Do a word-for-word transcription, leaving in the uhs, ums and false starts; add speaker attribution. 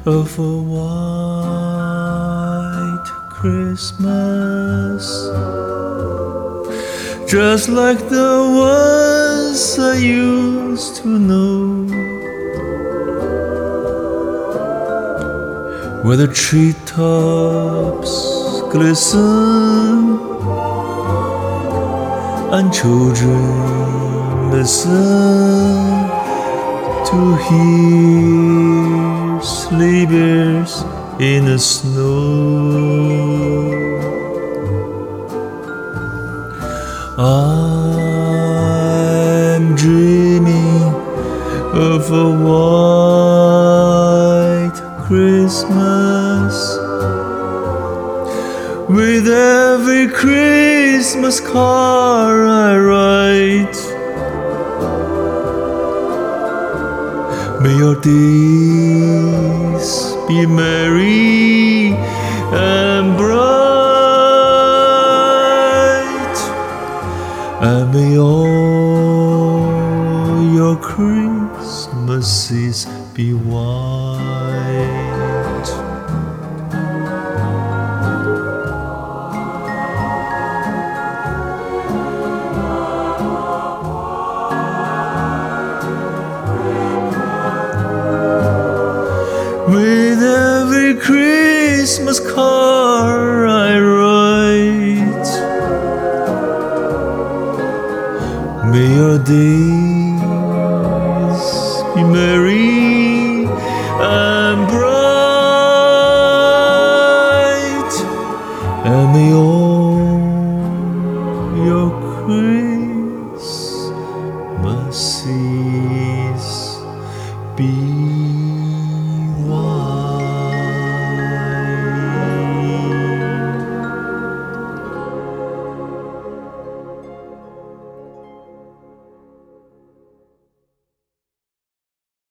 Speaker 1: of a white Christmas, just like the ones I used to know, where the treetops glisten and children listen to hear sleigh bells in the snow. I'm dreaming of a white Christmas, with every Christmas card I write. May your days be merry and bright, and may all your Christmases be white. With every Christmas card I write, may your days be merry and bright, and may all your Christmas